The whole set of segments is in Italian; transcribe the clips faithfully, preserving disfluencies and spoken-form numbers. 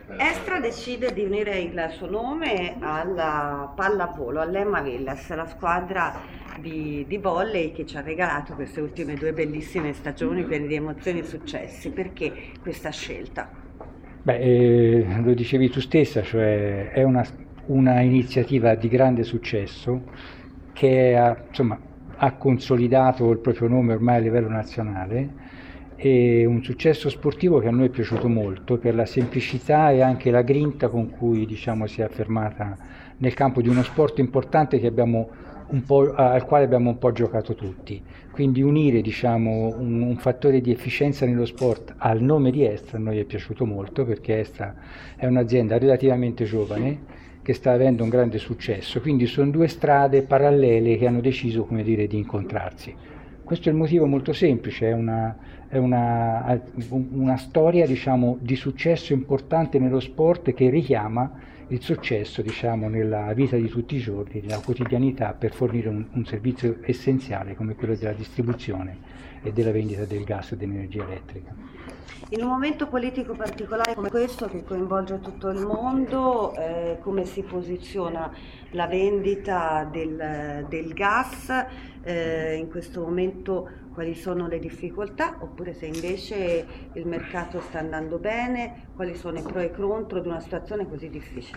Estra decide di unire il suo nome alla pallavolo, all'Emma Villas, la squadra di, di volley che ci ha regalato queste ultime due bellissime stagioni piene di emozioni e successi. Perché questa scelta? Beh, eh, lo dicevi tu stessa, cioè è una, una iniziativa di grande successo che ha, insomma, ha consolidato il proprio nome ormai a livello nazionale, e un successo sportivo che a noi è piaciuto molto per la semplicità e anche la grinta con cui, diciamo, si è affermata nel campo di uno sport importante che abbiamo un po', al quale abbiamo un po' giocato tutti. Quindi unire, diciamo, un, un fattore di efficienza nello sport al nome di Estra a noi è piaciuto molto, perché Estra è un'azienda relativamente giovane che sta avendo un grande successo, quindi sono due strade parallele che hanno deciso, come dire, di incontrarsi. Questo è il motivo molto semplice, è una, è una, una storia, diciamo, di successo importante nello sport che richiama il successo, diciamo, nella vita di tutti i giorni, nella quotidianità, per fornire un, un servizio essenziale come quello della distribuzione e della vendita del gas e dell'energia elettrica. In un momento politico particolare come questo, che coinvolge tutto il mondo, eh, come si posiziona la vendita del, del gas? Eh, in questo momento quali sono le difficoltà, oppure se invece il mercato sta andando bene, quali sono i pro e i contro di una situazione così difficile?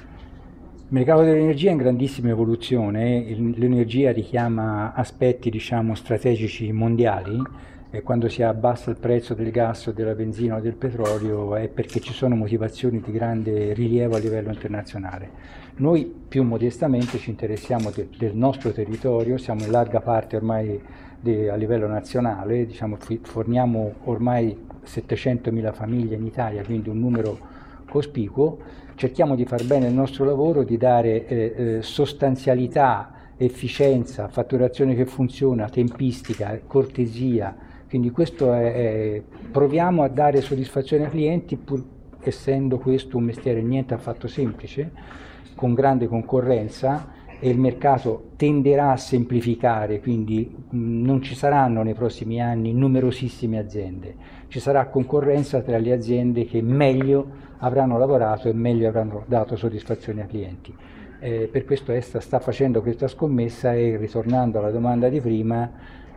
Il mercato dell'energia è in grandissima evoluzione, il- l'energia richiama aspetti, diciamo, strategici mondiali, e quando si abbassa il prezzo del gas o della benzina o del petrolio è perché ci sono motivazioni di grande rilievo a livello internazionale. Noi più modestamente ci interessiamo de- del nostro territorio, siamo in larga parte ormai de- a livello nazionale, diciamo, fi- forniamo ormai settecentomila famiglie in Italia, quindi un numero cospicuo. Cerchiamo di far bene il nostro lavoro, di dare eh, eh, sostanzialità, efficienza, fatturazione che funziona, tempistica, cortesia. Quindi questo è, è, proviamo a dare soddisfazione ai clienti, pur essendo questo un mestiere niente affatto semplice, con grande concorrenza, e il mercato tenderà a semplificare, quindi mh, non ci saranno nei prossimi anni numerosissime aziende, ci sarà concorrenza tra le aziende che meglio avranno lavorato e meglio avranno dato soddisfazione ai clienti. Eh, per questo Esta sta facendo questa scommessa e, ritornando alla domanda di prima,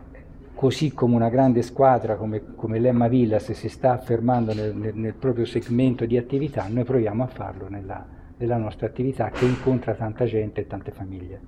così come una grande squadra come, come l'Emma Villas si sta affermando nel, nel, nel proprio segmento di attività, noi proviamo a farlo nella, nella nostra attività che incontra tanta gente e tante famiglie.